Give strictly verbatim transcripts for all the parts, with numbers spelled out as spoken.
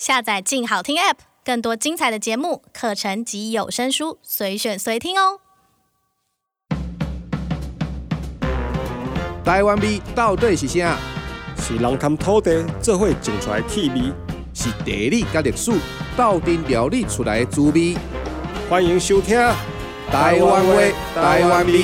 下载静好听 App， 更多精彩的节目、课程及有声书，随选随听哦。 台湾味到底是啥？ 是人含土地做伙种出来的气味， 是地理甲历史斗阵料理出来的滋味。 欢迎收听《 台湾话台湾味》。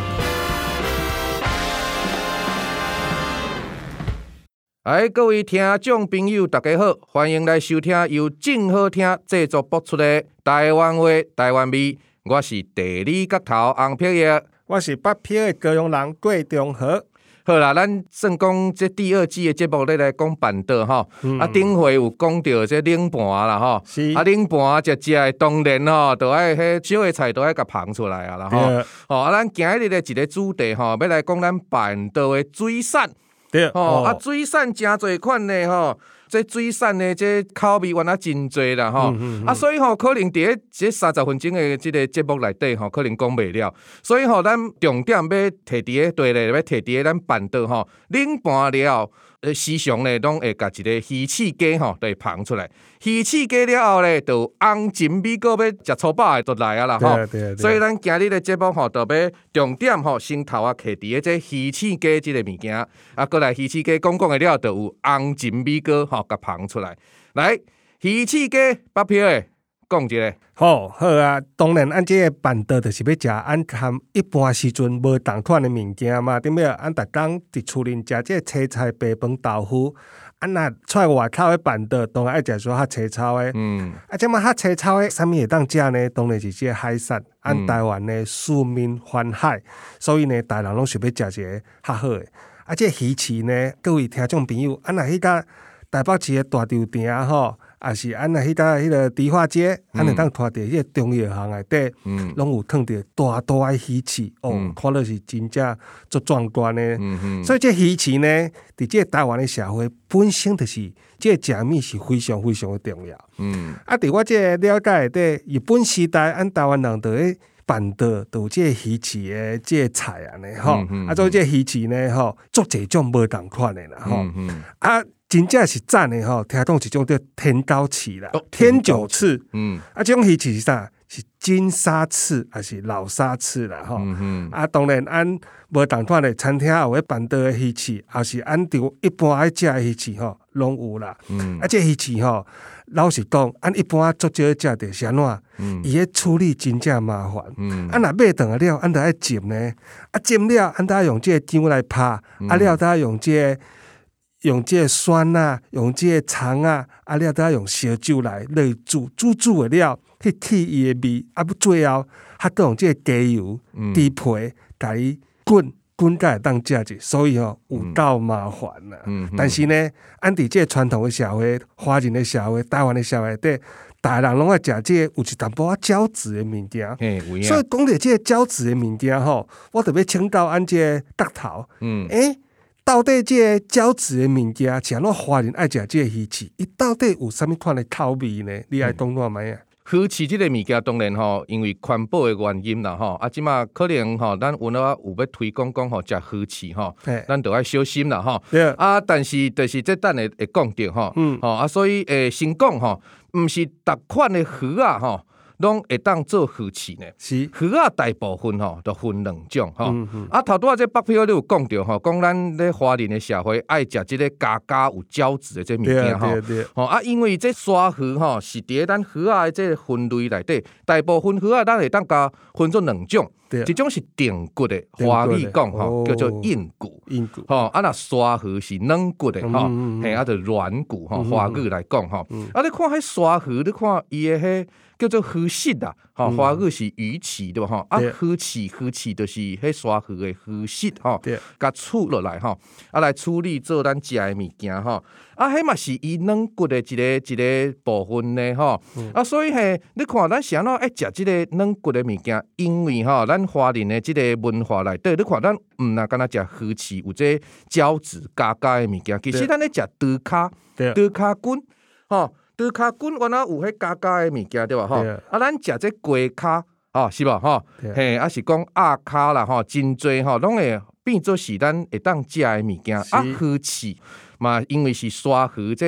哎，各位听众朋友，大家好，欢迎来收听由静好听制作播出的《台湾话台湾味》。我是地理角头洪碧玉， 我是北漂的高雄人郭中和。 好啦，咱算讲这第二季的节目咧来讲板凳吼，嗯、啊顶回有讲到这冷盘啦吼，啊冷盘食食的当然吼，都爱迄少的菜都爱甲捧出来啊啦吼，哦啊咱今日的一个主题吼，要来讲咱板凳的水产， 对， 哦啊水产真侪款的吼。这水产的这口味原来真多啦吼，嗯嗯嗯、啊所以吼可能伫咧这三十分钟的这个节目内底吼，可能讲袂了，所以吼咱重点要摕伫咧对咧，要摕伫咧咱板凳吼冷盘了。呃，时常咧，拢会甲一个鱼翅鸡吼，就会捧出来。鱼翅鸡了后咧，就红鲟米糕要食粗饱的就来啊啦吼。所以咱今日的节目吼，就要重点吼，先头啊，摕伫个这鱼翅鸡即个物件，啊，过来鱼翅鸡讲讲的了，就有红鲟米糕吼，甲捧出来。来，鱼翅鸡北漂的讲一个。 好，好啊！当然，咱这个板凳就是要食咱含一般时阵无同款的物件嘛。点样？咱逐工伫厝里食这青菜、白饭、豆腐。咱若出来外口的板凳，当然爱食说较青草的。嗯。啊，这么较青草的，啥物会当食呢？当然是这海产。咱台湾的四面环海，所以呢，大人拢想要食一个较好的。啊，这鱼翅呢，各位听众朋友，啊，若迄个台北市的大稻埕吼。啊是安那迄搭迄个迪化街，安尼当拖伫迄个中药行内底，拢、嗯、有烫着大大诶鱼翅，哦，嗯、看落是真正足壮观诶。嗯嗯、所以这鱼翅呢，伫这台湾诶社会本身就是这食物是非常非常诶重要。嗯、啊，伫我这了解内底，日本时代，咱台湾人伫咧板凳都有这鱼翅诶这菜安尼吼，嗯嗯、啊，所以这鱼翅呢吼，足侪种无同款诶啦吼，嗯嗯、啊。真正是赞的吼，听讲一种叫天高翅啦，哦、天九翅，嗯，啊，这种鱼翅是啥？是金沙翅还是老沙翅啦？吼、嗯，啊，当然按无同款的餐厅有迄板凳的鱼翅，还是按照一般爱食的鱼翅吼，拢有啦。嗯，啊，这鱼翅吼，老实讲，按一般足少食着是安怎？嗯，伊迄处理真正麻烦。嗯，啊，若买顿了，按着爱浸呢，啊，浸了，按着用这个姜来拍，嗯、啊了，再用这个。用这个酸啊，用这个葱啊，啊了再用烧酒来来煮，煮煮的了去去伊的味，啊不最后还得用这个鸡油、猪皮，甲伊滚滚甲会当食者，所以吼、哦、有够麻烦啦。嗯、但是呢，按伫这传统的社会、华人的社会、台湾的社会底，大人拢爱食这个有一淡薄仔胶质的物件。所以讲到这个胶质的物件吼，我特别请教按这个角头，嗯，诶。到底这个胶质的物件，像咱华人爱食这个鱼翅，伊到底有啥物款的口味呢？你爱讲看卖啊？ 鱼翅这个物件，当然吼，因为环保的原因啦吼，啊，即马可能吼，咱有哪有要推广讲吼，食鱼翅吼，咱都要小心啦吼。啊，但是就是这等下会讲到吼，嗯，吼啊，所以诶，先讲吼，毋是逐款的鱼啊吼。拢会当做鱼翅呢，是鱼啊，大部分吼都分两种吼。嗯嗯、啊，头拄仔这北漂你有讲到吼，讲咱咧华人的社会爱食即个加加有胶质的这物件吼。吼啊，因为这沙鱼吼是伫咱鱼啊的这分类内底，大部分鱼啊咱会当加分做两种。一种是定骨的，华语讲吼叫做硬骨，硬骨吼啊那沙鱼是软骨的吼，嘿啊就软骨吼，华语来讲吼，啊你看迄沙鱼，你看伊的迄叫做鱼翅啦，吼华语是鱼翅对吧吼，啊鱼翅鱼翅就是迄沙鱼的鱼翅吼，甲处落来吼，啊来处理做咱食的物件吼，啊迄嘛是伊软骨的一个一个部分呢吼，啊所以嘿你看咱啥喏爱食即个软骨的物件，因为吼咱。咱华人的即个文化内底，你看咱毋若敢若食鱼翅有这胶质加加的物件，其实咱咧食猪脚、猪脚筋，吼，猪腳筋原來有迄加加的物件對吧？吼，啊，咱食這雞腳，吼是吧？吼，嘿，啊是講鴨腳啦，吼，真濟吼，攏會變做是咱會當食的物件。啊，魚翅嘛，因為是沙魚這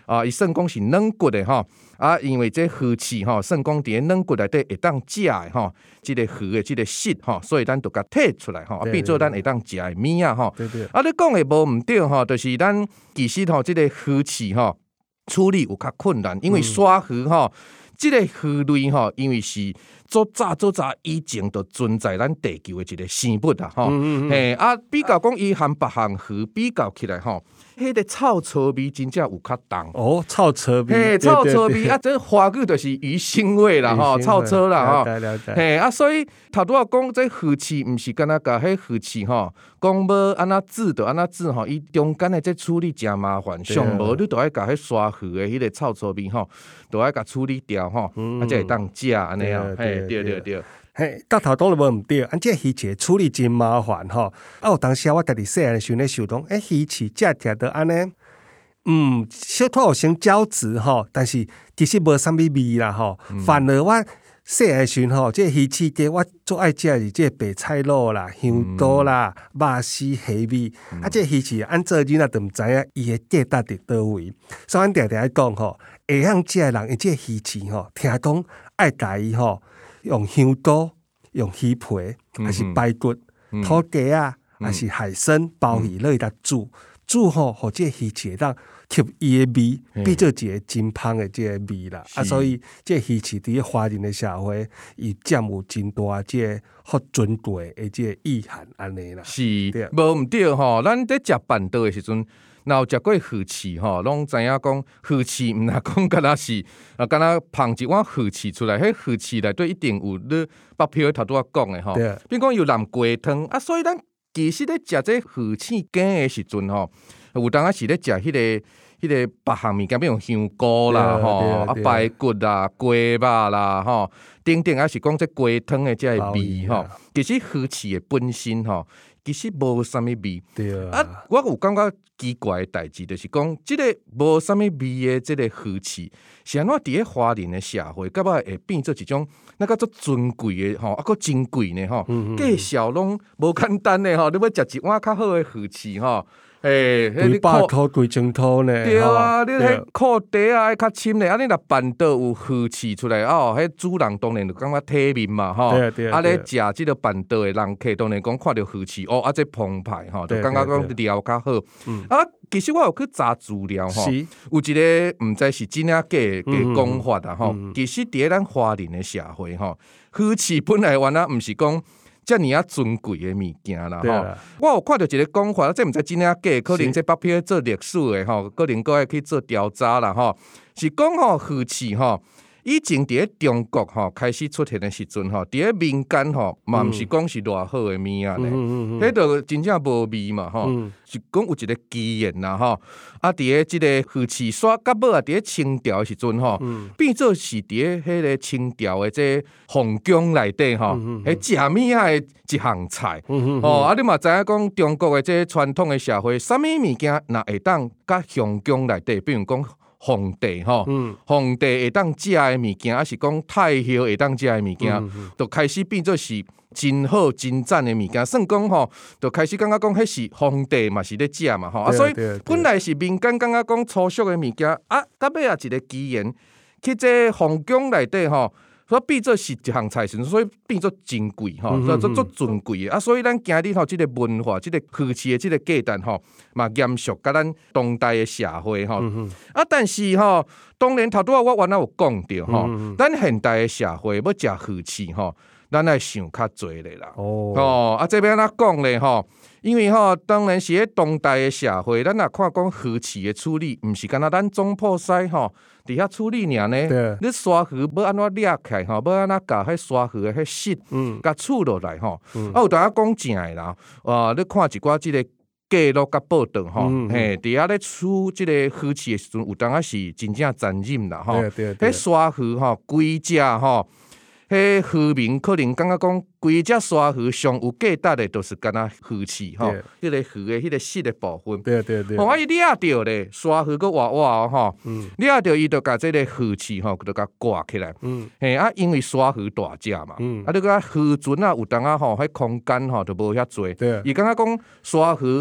啊，伊算讲是软骨的吼，啊，因为这鱼翅吼，算讲伫软骨内底会当食的吼，即、这个鱼的即个色吼，所以咱就甲剔出来吼，啊，变做咱会当食的物啊吼。啊，你讲的无毋对吼，就是咱其实吼，即、这个鱼翅吼处理有较困难，因为鲨鱼吼，即、嗯、个鱼类吼，因为是早早早早以前就存在咱地球的一个生物啊吼，嘿、嗯嗯、啊，比较讲伊和别项鱼比较起来吼。迄个臭臭味真正有较重哦，臭臭味， 嘿，臭臭味啊！这华语就是鱼腥味啦，吼，臭臭啦，吼，嘿啊！所以头拄仔讲这鱼翅，毋是干那甲迄鱼翅吼，讲要安那煮就安那煮吼，伊中间的这处理真麻烦，上无你都爱甲迄刷鱼的迄个臭臭味吼，都爱甲处理掉吼，啊，才会当食安尼啊，嘿，对对对。 嘿，到头讲了无毋对，按这鱼翅处理真麻烦吼。啊，有当时我家己细汉的时候咧想讲，诶，鱼翅食起来都安尼，嗯，小可有先胶质吼，但是其实无啥物味啦吼。嗯、反而我细汉的时候吼，这鱼翅鸡我最爱食的是这白菜卤啦、香刀啦、肉丝虾米。嗯、啊，这鱼翅按做囡仔都毋知影伊的价值伫倒位。所以阮常常讲吼，会晓食的人，伊这鱼翅吼，听讲爱家伊吼。用香刀、用鱼皮，还是排骨、嗯、土鸡啊，还是海参、鲍鱼落去甲煮，煮吼，互这鱼翅当吸伊的味，变做一个真香的这个味啦。啊，所以这鱼翅伫华人的社会，伊占有真大这个好尊贵的这个意涵安尼啦。 是，无毋对吼，咱伫食板豆的时阵。若有食过鱼翅吼，拢知影讲鱼翅毋若讲敢若是啊，敢若捧一碗鱼翅出来，迄鱼翅内底一定有你北漂头拄仔讲的吼，比如讲有南瓜汤啊，所以咱其实咧食这鱼翅羹的时阵吼，有当啊是咧食迄个迄个别项物件，比如香菇啦吼，啊排骨啦、鸡肉啦吼，等等啊是讲这鸡汤的这个味吼，其实鱼翅的本身吼。其实无啥物味， 对啊，我有感觉奇怪的代志，就是讲，即个无啥物味的即个鱼翅，是安怎伫咧华人的社会，甲尾会变做一种那个做尊贵的吼，啊，佫珍贵呢吼，介绍拢无简单的吼，你要食一碗较好的鱼翅吼。诶， 几百箍、几千箍呢？ 对啊，你迄裤底啊，较深咧，啊，你若板豆有鱼翅出来哦，迄主人当然就感觉体面嘛，吼。 对对。 啊，咧食即个板豆的人客当然讲看到鱼翅哦，啊，这澎湃吼，就感觉讲料较好。啊，其实我有去查资料吼，有一个毋知是真啊假嘅讲法啊吼。其实伫咱华人的社会吼，鱼翅本来原来毋是讲。遮尔啊尊贵的物件啦吼，我有看到一个讲法，这毋知真啊假，可能这北漂做历史的吼，可能搁爱去做调查啦吼，是讲吼鱼翅吼，以前伫咧中国吼开始出现的时阵吼，伫咧民间吼嘛毋是讲是偌好的物啊咧，迄著真正无味嘛吼，是讲有一个基因啦吼，啊伫咧即个鱼翅刷甲尾啊伫咧清朝的时阵吼，变做是伫咧迄个清朝的这皇宫内底吼，迄食物啊的一项菜，哦啊你嘛知影讲中国的这传统的社会，啥物物件若会当甲皇宫内底，比如讲。皇帝吼，嗯、皇帝会当食的物件，还是讲太后会当食的物件，嗯嗯、就开始變做是真好真讚的物件。算講吼，就開始感覺講，迄是皇帝嘛是咧食嘛吼，啊，所以本來是民間感覺講粗俗的物件，啊，到尾啊一個機緣去這皇宮內底吼。所以變做是一項菜神，所以變做真貴吼，所以做做尊貴的啊。所以咱今日吼，即個文化，即、這個魚翅的即個價值吼，嘛嚴肅甲咱當代的社會吼。嗯、啊，但是吼，當然頭拄仔我原來有講到吼，嗯、咱現代的社會要食魚翅吼，咱愛想較濟咧啦。哦，哦，啊，這邊安怎講咧吼？因為吼，當然是喺當代的社會，咱若看講魚翅的處理，毋是干那咱總鋪師吼。伫遐處理爾呢？你刷魚要安怎掠起來吼？要安怎甲迄刷魚的迄色，甲取落來吼。啊，有大家講正誒啦。啊，你看一寡即個記錄甲報道吼，嘿，伫遐咧處即個魚翅誒時陣，有當啊是真正殘忍啦吼。迄刷魚吼，規隻吼。迄漁民可能感覺講，規隻鯊魚上有價值的，就是干那魚翅吼，迄個魚的迄個色的部分。 對對對。 哦，伊掠着咧，鯊魚個活活哦吼，掠着伊就甲即個魚翅吼，就甲掛起來。嗯。嘿啊，因為鯊魚大隻嘛，嗯、啊，你個魚船啊，有當啊吼，迄空間吼就無遐濟。對。伊感覺講鯊魚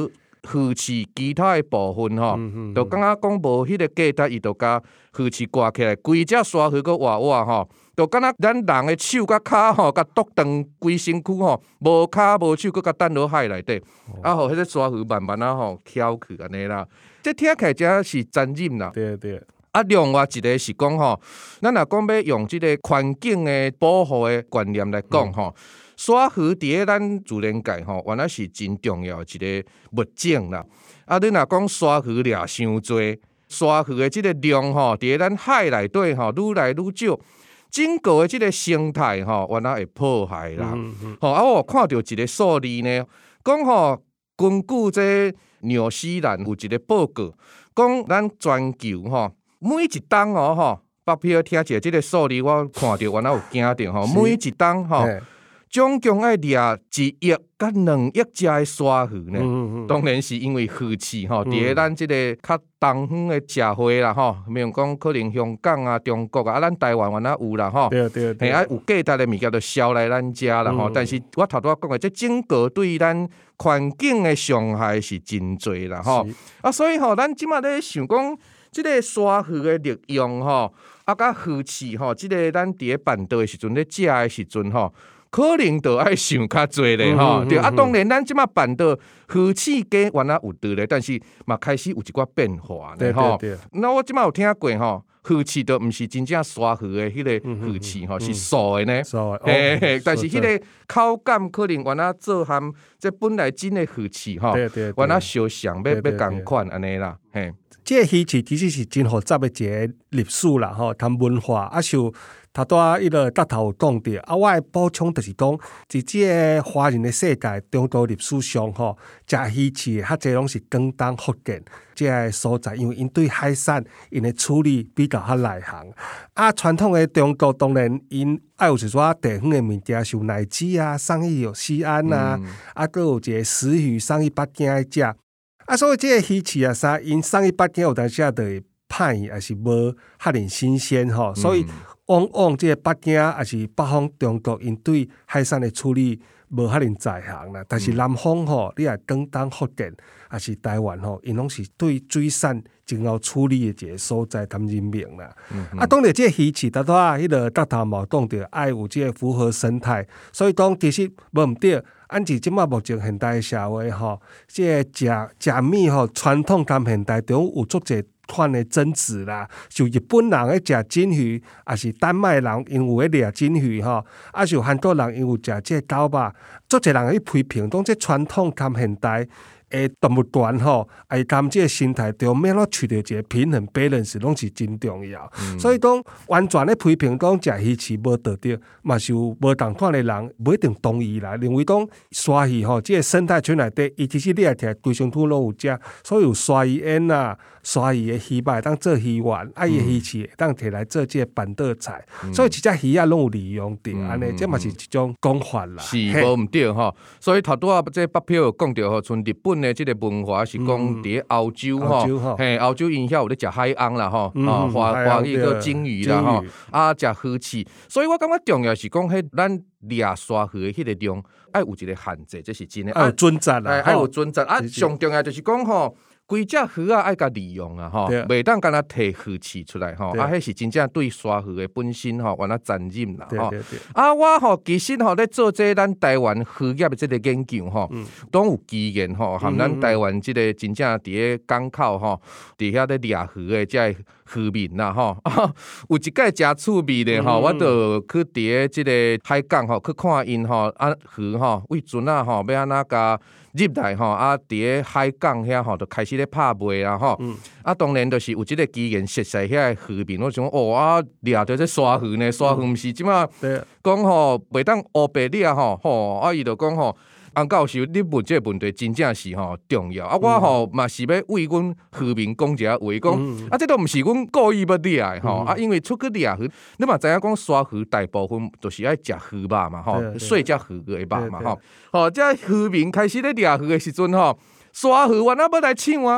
鱼翅其他的部分吼，嗯嗯嗯就感觉讲无迄个价值，伊就甲鱼翅挂起来，规只沙鱼个活活吼，就敢若咱人的手甲骹吼，甲剁长规身躯吼，无骹无手，佮甲等落海内底，哦、啊，互迄个沙鱼慢慢啊吼翘去安尼啦。这听起来真是残忍啦。 对对。 啊，另外一个是讲吼，咱若讲要用即个环境的保护的观念来讲吼。嗯沙鱼伫咧咱自然界吼，原来是真重要一个物种啦。啊，你若讲沙鱼掠伤多，沙鱼的即个量吼，伫咧咱海内底吼，愈来愈少，整个的即个生态吼，原来会破坏啦。嗯嗯吼，啊，我看到一个数字呢，讲吼，根据这纽西兰有一个报告，讲咱全球吼，每一档哦吼，北漂听一即个数字，我看到原来有惊着吼，每一档吼。总共要掠一亿甲两亿只的沙鱼呢，嗯嗯当然是因为鱼翅吼，伫咧咱即个较东方的社会啦吼，比如讲可能香港啊、中国啊，啊咱台湾原来有啦吼， 对对对， 嘿啊有价值的物件就销来咱遮啦吼，嗯、但是我头拄仔讲的，这整个对咱环境的伤害是真侪啦吼，啊所以吼，咱即马咧想讲，即个沙鱼的利用吼，啊甲鱼翅吼，即个咱伫咧办桌的时阵咧食的时阵吼。可能就爱想较侪咧吼，对啊，当然咱即马办到鱼翅鸡原来有对咧，但是嘛开始有一寡变化咧吼。那我即马有听过吼，鱼翅都毋是真正沙鱼的迄个鱼翅吼，是素的呢。 素的， 嘿嘿，但是迄个口感可能原来做含这本来真的鱼翅吼，原来相像要要共款安尼啦，嘿。 这个鱼翅其实是真复杂的一个历史啦吼，谈文化啊像。头拄仔迄个搭头有讲到，啊，我的补充就是讲，伫即个华人的世界，中国历史上吼，食鱼翅较侪拢是广东、福建即个所在，因为因对海产因的处理比较较内行。啊，传统的中国当然因爱有一撮地方的物件，像奶鸡啊、送去有西安啊，嗯、啊，佮有一个石鱼送去北京来食。啊，所以即个鱼翅啊，啥因送去北京有当时啊，就会歹去，还是无遐尔新鲜吼，所以。往往即个北京也是北方中国，因对海产的处理无遐尼在行啦。但是南方吼，你也广东、福建，还是台湾吼，因拢是对水产真好处理的一个所在，谈人命啦。嗯、啊，当然即个鱼翅，头拄仔迄个搭头嘛讲着爱有即个符合生态，所以讲其实无毋对。按是即马目前现代社会吼，即个食食米吼，传统含现代中有足侪。款的争执啦，就日本人咧食金鱼，也是丹麦人因有咧掠金鱼吼，啊就韩国人因有食即个狗肉，足侪人去批评，讲即传统含现代诶动物团吼，哎含即个生态中要怎取得一个平衡 balance， 拢是真重要。嗯、所以讲完全咧批评讲食鱼翅无道德，嘛是有无同款的人不一定同意啦，认为讲沙鱼吼，即个生态圈内底，伊其实掠起来规身躯拢有食，所以有沙鱼烟啊。沙鱼的鱼肉当做鱼丸，啊伊的鱼翅当摕来做即个板凳菜，嗯、所以一只鱼啊拢有利用着，安尼、嗯，这嘛是一种讲法啦。 是无毋对吼，所以头拄仔即北漂有讲着吼，像日本的即个文化是讲伫咧欧洲吼，嘿，欧洲因遐有咧食海翁啦吼，啊华华语个金鱼啦吼，啊食鱼翅，所以我感觉重要是讲迄咱掠沙鱼的迄个量，爱有一个限制，这是真诶， 爱有准则啦， 爱有准则啊，上重要就是讲吼。规只鱼啊，爱甲利用啊，吼，袂当干那摕鱼翅出来吼，啊，迄是真正对沙鱼的本身吼，原来残忍啦，吼。啊，我吼其实吼咧做这咱台湾渔业的这个研究吼，拢有经验吼，含咱台湾这个真正伫咧港口吼，伫遐咧掠鱼的这渔民啦，吼，有一届真趣味的吼，我就去伫咧这个海港吼去看因吼啊鱼吼，为船啊吼要安那甲。入来吼，啊，伫咧海港遐吼，就开始咧拍卖啦吼。嗯、啊，当然就是有即个机缘熟悉遐渔民，我想哦，啊，掠到这沙鱼呢，沙鱼毋是即马讲吼，袂当乌白掠吼，吼，啊，伊就讲吼。洪教授，你问这个问题真正是吼重要啊！我吼嘛是要为阮渔民讲一下话，讲、嗯、啊，这都毋是阮故意要掠的吼、嗯、啊，因为出去掠鱼，你嘛知影讲沙鱼大部分都是爱食鱼肉嘛吼，细只鱼的肉嘛吼，吼，这渔民开始咧掠鱼的时阵吼，沙鱼原来要来抢啊！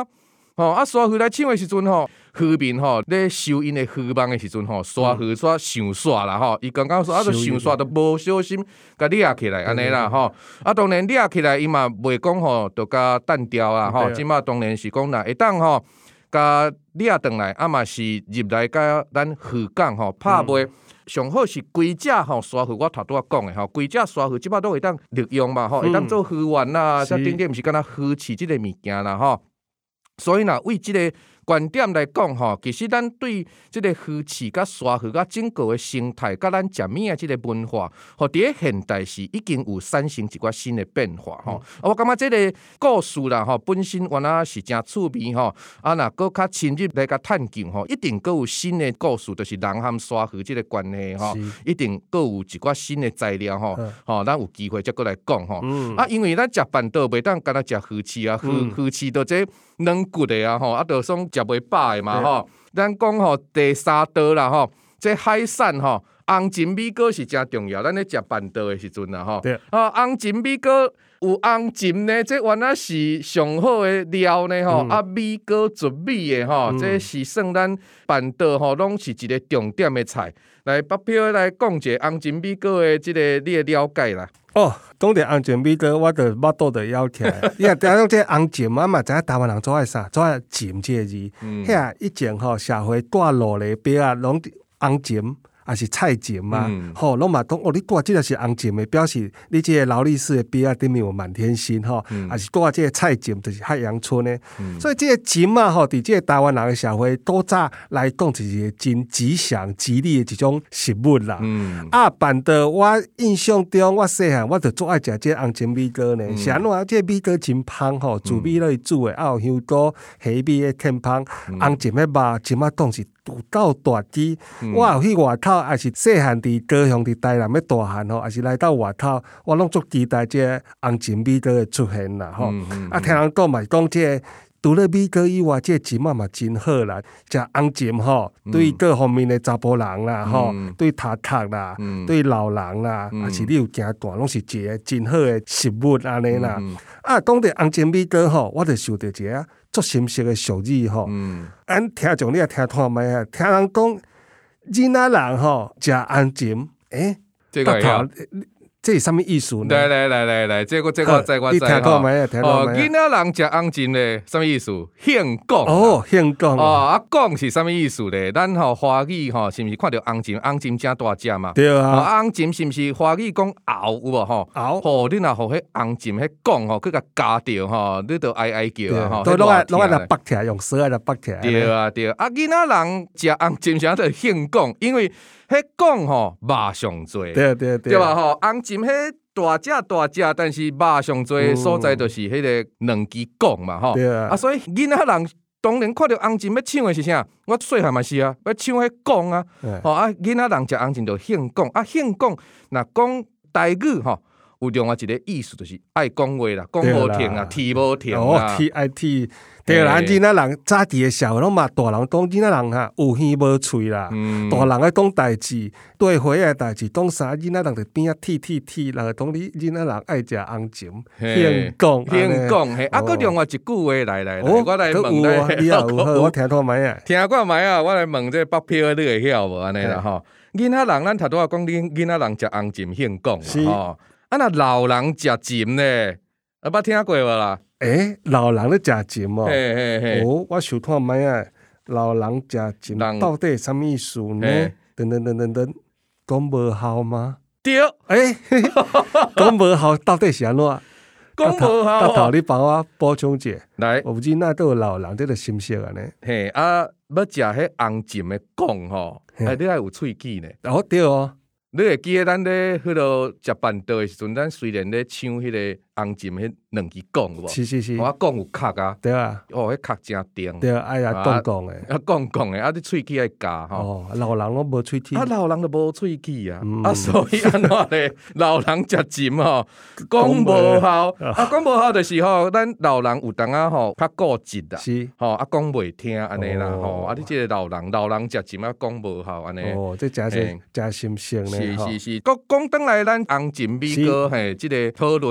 吼啊沙鱼来抢的时阵吼，渔民吼咧收因的渔网的时阵吼，沙鱼煞上煞啦吼，伊刚刚说啊，就上煞都无小心，甲掠起来安尼啦吼。啊，当然掠起来伊嘛袂讲吼，就甲弹掉啦吼。即马当然是讲啦，会当吼，甲掠转来，啊嘛是入来甲咱渔港吼拍卖。上好是规只吼沙鱼，我头拄仔讲的吼，规只沙鱼即摆都会当利用嘛吼，会当做鱼丸啦，再顶点毋是敢若鱼翅即个物件啦吼。所以若为即个观点来讲吼，其实咱对即个鱼翅甲沙鱼甲整个的生态，甲咱食物的即个文化，吼，伫咧现代是已经有产生一寡新的变化吼。嗯、我感觉即个故事啦吼，本身原来是真趣味吼，啊，若搁较深入来甲探究吼，一定搁有新的故事，就是人和沙鱼即个关系吼，一定搁有一寡新的材料吼，吼、嗯，咱有机会再搁来讲吼。嗯、啊，因为咱食饭倒袂当干那食鱼翅啊，鱼、嗯、鱼翅都这软骨的啊吼，啊，就算食袂饱的嘛吼。咱讲吼第三道啦吼，这海产吼，红鲟米糕是真重要。咱咧食饭道的时阵啦吼，啊，红鲟米糕有红鲟呢，这原来是上好的料呢吼，嗯、啊，米糕糯米的吼，嗯、这是算咱饭道吼，拢是一个重点的菜。来，北漂来讲一下红鲟米糕的即、這個你的了解啦。 哦，讲到红鲟米糕，我就腹肚就枵起来。你看，听讲这红鲟啊嘛，知影台湾人做爱啥，做爱鲟这个字。遐以前吼社会挂落来表啊，拢红鲟。也是菜鲟嘛，吼、嗯，拢嘛讲哦，你挂这个是红鲟的，表示你这个劳力士的表啊，顶面有满天星吼，嗯、也是挂这个菜鲟，就是海洋村的。嗯、所以这个鲟啊，吼，伫这个台湾人的社会，多早来讲就是一个真吉祥、吉利的一种食物啦。嗯、啊，办的我印象中，我细汉我就最爱食这红鲟米糕呢。是安怎？这个米糕真香吼，煮米落去煮的，啊有香菇、虾米的添香，红鲟的肉，即马当是。有够大只，嗯、我有去外头，也是细汉伫高雄伫台南要大汉吼，也是来到外头，我拢足期待这红鲟米糕的出现啦吼。嗯嗯、啊，听人讲嘛，讲这除了米糕以外，这鲟仔嘛真好啦。食红鲟吼，嗯、对各方面的查甫人啦吼，嗯、对读读啦，嗯、对老人啦，也、嗯、是你有行大，拢是一个真好的食物安尼啦。嗯、啊，讲到红鲟米糕吼，我就想到一个。足深色的俗语吼，嗯、咱聽眾你也聽看覓啊，聽人講囡仔人吼食紅鲟，誒， 這個呀， 這是什麼意思呢？ 來來來來來，這個這個在我知吼。哦，囡仔人食紅鲟咧，什麼意思？獻講。 哦，獻講。 哦，啊講是什麼意思咧？咱吼華語吼，是毋是看到紅鲟？紅鲟真大隻嘛？ 對啊。 紅鲟是毋是華語講敖有無吼？敖。吼，你若互迄紅鲟迄講吼，佮甲加着吼，你著哀哀叫啊吼。 都攏愛攏愛來拔起來，用舌來拔起來。 對啊對啊，啊囡仔人食紅鲟啥都獻講，因為迄講吼肉上多。 對對對。 對吧？吼，紅鲟迄。大隻大隻，但是肉上多所在就是迄個兩支講嘛吼。對啊。啊，所以囡仔人當然看到紅鲟要搶的是啥？我細漢嘛是啊，要搶迄講啊。吼啊，囡仔人食紅鲟就獻講啊，獻講若講台語吼，有另外一個意思就是愛講話啦，講無停啊，啼無停啊。 哦，啼愛啼。對啦，囡仔人早期的社會攏嘛，大人講囡仔人哈有耳無喙啦，嗯、大人愛講代誌，對花的代誌，講啥囡仔人就邊啊啼啼啼，人就講你囡仔人愛食紅鲟，獻講獻講嘿，啊，擱另外一句話來來來，我來問咧， 你有我聽看覓啊， 聽看覓啊，我來問這北漂你會曉無安尼啦吼？囡仔人咱頭拄仔講，囡囡仔人食紅鲟獻講嘛吼，啊那老人食鲟咧，啊捌聽過無啦？ 誒，老人咧食鲟哦， 嘿嘿嘿哦，我想看覓啊，老人食鲟到底什麼意思呢？等等等等等，講無效嗎？ 對， 誒，講無效到底是安怎？ 講無效， 到頭你幫我補充一下。 來， 有囡仔都有老人，這個心色安尼。 嘿，啊，要食迄紅鲟的講吼，啊，你愛有喙齒呢？ 哦，對哦。 你會記得咱咧迄落食飯道的時陣，咱雖然咧搶迄個紅鲟迄兩支講有無？ 是是是， 我講有殼啊， 對啊， 哦，迄殼真甜。 對啊，哎呀，講講誒， 啊講講誒，啊，你喙齒愛夾吼。 哦，老人攏無喙齒。 啊，老人都無喙齒啊，啊，所以安怎咧？老人食鲟吼，講無效，啊，講無效就是吼，咱老人有當啊吼較固執啦， 是， 吼啊講袂聽安尼啦，吼啊，你即個老人老人食鲟啊講無效安尼。 哦，這真是真心聲咧。 是是是，講講轉來咱紅鲟米糕嘿，即個討論啦吼，食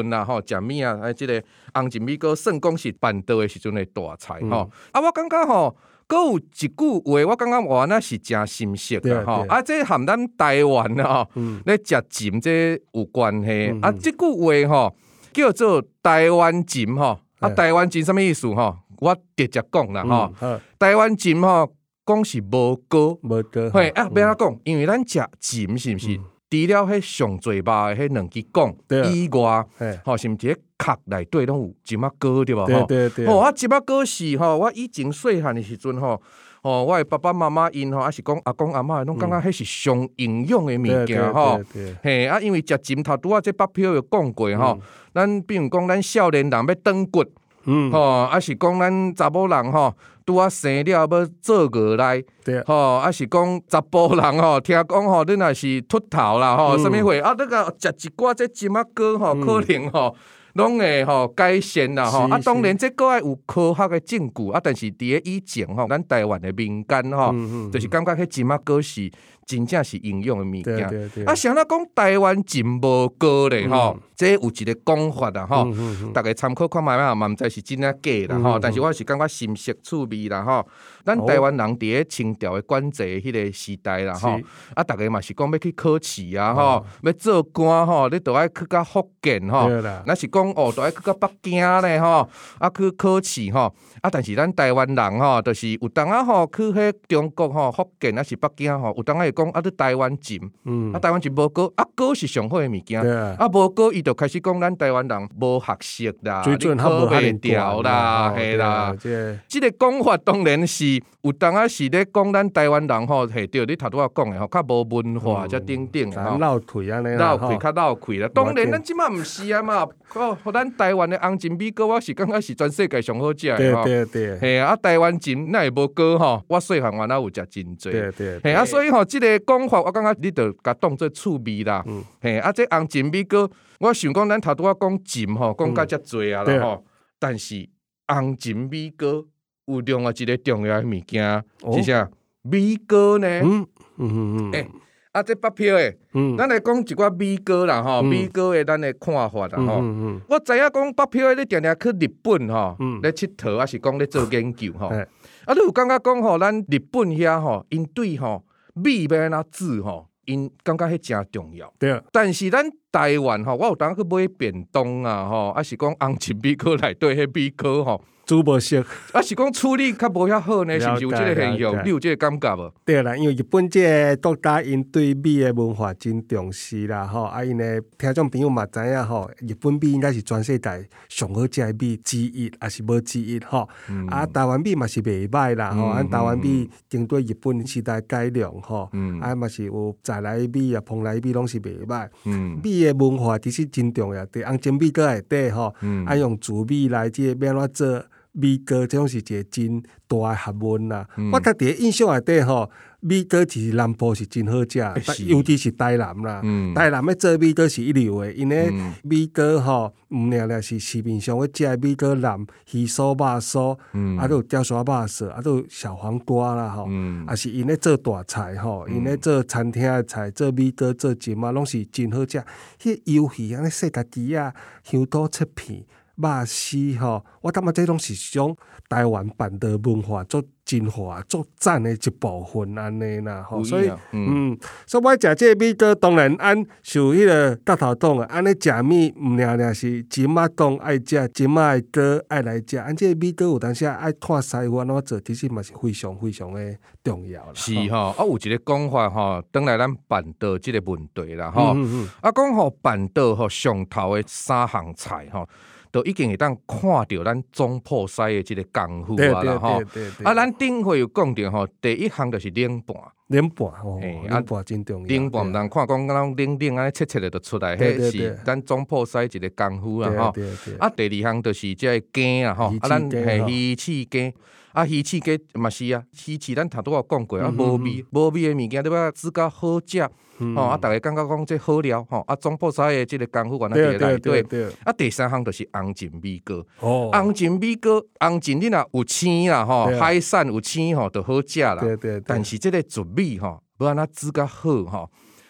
食物啊，啊，即个红金米糕算讲是办桌的时阵的大菜吼、 嗯。 啊，我感觉吼，佫有一句话，我感觉原来是真深刻的吼。啊，这含咱台湾啊，咧食浸这有关系。嗯、啊，这句话吼叫做台湾浸吼。啊，台湾浸什么意思吼？我直接讲啦吼。嗯、台湾浸吼讲是无膏， 无膏。 嘿啊，要安怎讲？因为咱食浸是毋是？嗯除了迄上最肉的迄两支槓以外，吼，是毋是迄壳内底拢有浸仔糕对无？ 对对对。 吼，啊，浸仔糕是吼，我以前细汉的时阵吼，吼，我的爸爸妈妈因吼，还是讲阿公阿嬷，拢感觉迄是上营养的物件吼。嘿，啊，因为食浸头拄仔这北漂有讲过吼，咱比如讲咱少年人要长骨。嗯，吼，啊是讲咱查某人吼，拄啊生了要做鹅来，吼，啊是讲查甫人吼，听讲吼，你若是秃头啦吼，啥物货啊？那个食一寡这浸仔糕吼，可能吼，拢会吼改善啦吼。啊，当然这个爱有科学的证据啊，但是伫咧以前吼，咱台湾的民间吼，就是感觉迄浸仔糕是真正是营养的物件。啊，像咱讲台湾浸无糕咧吼。这有一个讲法啦吼，大家参考看卖嘛，嘛毋知是真啊假啦吼。但是我是感觉深色趣味啦吼。咱台湾人伫咧清朝的管制迄个时代啦吼，啊，大家嘛是讲要去考试啊吼，要做官吼，你都爱去到福建吼。那是讲哦，都爱去到北京咧吼，啊去考试吼。啊，但是咱台湾人吼，就是有当啊吼去迄中国吼，福建啊是北京吼，有当啊会讲啊，伫台湾浸，啊台湾浸无糕，啊糕是上好的物件，啊无糕伊就开始讲咱台湾人无学识啦， 水准较无遐调啦，嘿啦。即个讲法当然是有当啊是咧讲咱台湾人吼，嘿对，你头拄仔讲的吼，较无文化，则等等吼，老腿安尼啦，老腿较老腿啦。当然咱即马毋是啊嘛，哦，咱台湾的红金米糕，我是感觉是全世界上好食的吼。 对对。 嘿啊，台湾浸那会无糕吼，我细汉原来有食真济。 对对。 嘿啊，所以吼，即个讲法我感觉你着甲当做趣味啦。嗯。嘿啊，这红金米糕。我想讲，咱头拄仔讲浸吼，讲甲遮济啊啦吼。但是红浸米糕有另外一个重要的物件是啥？米糕呢？嗯嗯嗯。诶，啊，这北漂诶，咱来讲一寡米糕啦吼，米糕诶，咱诶看法啦吼。我知影讲北漂诶，你定定去日本吼，咧佚佗，还是讲咧做研究吼。啊，你有感觉讲吼，咱日本遐吼，因对吼米要安怎煮吼？因感觉迄真重要，对啊。但是咱台湾吼，我有当去买便当啊，吼，还是讲红浸米糕内底迄米糕吼， 煮无熟， 啊是讲处理较无遐好呢，是毋是有即个现象？你有即个感觉无？ 对啦，因为日本即个国家因对米的文化真重视啦，吼，啊因的听众朋友嘛知影吼，日本米应该是全世界上好食的米之一，还是无之一吼。嗯、啊，台湾米嘛是袂歹啦，吼、嗯，啊台湾米经过日本时代改良吼，嗯、啊嘛是有在来米啊、蓬莱米拢是袂歹。嗯、米的文化其实真重要，伫红浸米糕内底吼，嗯、啊用煮米来即个要安怎做？米糕这种是一个真大的学问啦。嗯、我伫伫印象内底吼，米糕其实南部是真好食，尤其是台南啦。嗯、台南的做米糕是一流的，因为米糕吼，毋定定是市面上要食的米糕南鱼酥、肉酥，嗯、啊，都有雕沙肉色，啊，都有小黄瓜啦吼，嗯、啊是因咧做大菜吼，因咧做餐厅的菜，做米糕、做浸啊，拢是真好食。迄鱿鱼安尼细家己啊，香菇切片。肉丝吼，我感觉这拢是种台湾版的文化做精华、做赞的一部分安尼啦吼，所以嗯，嗯所以我食这个米糕，当然按像迄个甲头讲的，安尼食米毋定定是金仔讲爱食，金仔的糕爱来食，按这个米糕有当时爱看师傅安怎做，其实嘛是非常非常的重要啦。 是吼，啊有一个讲法吼，等来咱办桌即个问题啦吼，嗯嗯、啊讲吼办桌吼上头的三项菜吼。都已经会当看到咱总鋪師的即個功夫啊啦吼，啊，咱頂會有講到吼，第一項就是冷盤， 冷盤哦，冷盤真重要。 冷盤唔通看講咱冷冷安尼切切的就出來，迄是咱總鋪師一個功夫啦吼。啊，第二項就是即個羹啊吼，啊，咱係魚翅羹。啊，魚翅雞嘛是啊，魚翅咱頭拄有講過啊，無味無味的物件，你要煮甲好食，吼啊，大家感覺講這好料，吼啊，總鋪師的即個功夫原來佇內底。啊，第三項就是紅浸米糕，紅浸米糕，紅浸你若有青啦，吼，海產有青吼，就好食啦。但是即個煮米吼，要安怎煮甲好吼？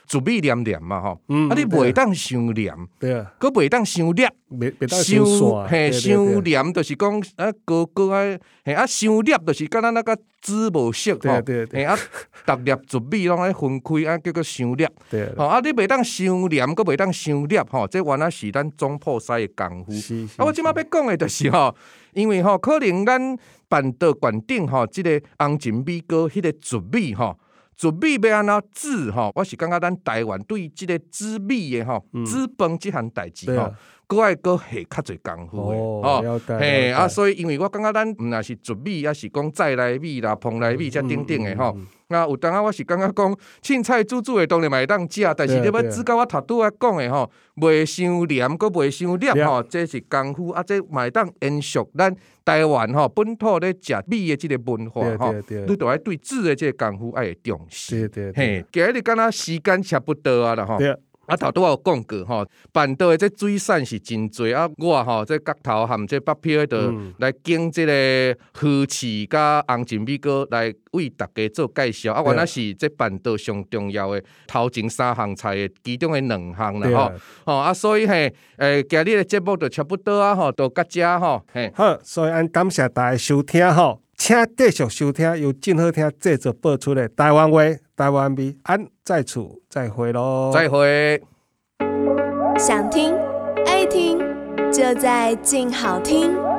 糯米黏黏嘛吼， 嗯、 啊你袂当伤黏， 对啊， 佮袂当伤粒， 袂袂当伤散， 嘿，伤黏就是讲啊高高啊，嘿啊伤粒就是敢若那个籽无熟吼，嘿啊，逐粒糯米拢爱分开，啊叫做伤粒，吼啊你袂当伤黏，佮袂当伤粒吼，这原来是咱总铺师的功夫。啊，我即摆要讲的就是吼，因为吼可能咱办桌馆顶吼，即个红前米糕迄个糯米吼。糯米要安怎煮吼？我是感觉咱台湾对即个煮米的吼、嗯、煮饭即项代志吼，搁爱搁下较侪功夫的哦。 嘿啊，所以因为我感觉咱毋若是糯米，也是讲再来米啦、蓬莱米，遮等等的吼。啊，有当啊，我是感觉讲凊彩煮煮的当然嘛会当食，但是你要煮到我头拄仔讲的吼，袂伤黏，搁袂伤粒吼，这是功夫啊，这嘛会当延续咱台湾吼本土咧食米的即个文化吼，你著爱对煮的即个功夫爱会重视。嘿，今日敢若时间差不多啊啦吼。啊，头拄仔有讲过吼，办桌的这水产是真多啊，我吼这角头含这北漂的来经这个鱼翅甲红前米糕来为大家做介绍啊，原来是这办桌上重要的头前三项菜的其中的两项啦吼，吼啊，所以嘿，诶，今日的节目就差不多啊吼，就到这吼，嘿， 好，所以按感谢大家收听吼。请继续收听由真好听制作播出的台湾话、台湾味，俺在此再会咯， 再会。 想听爱听，就在静好听。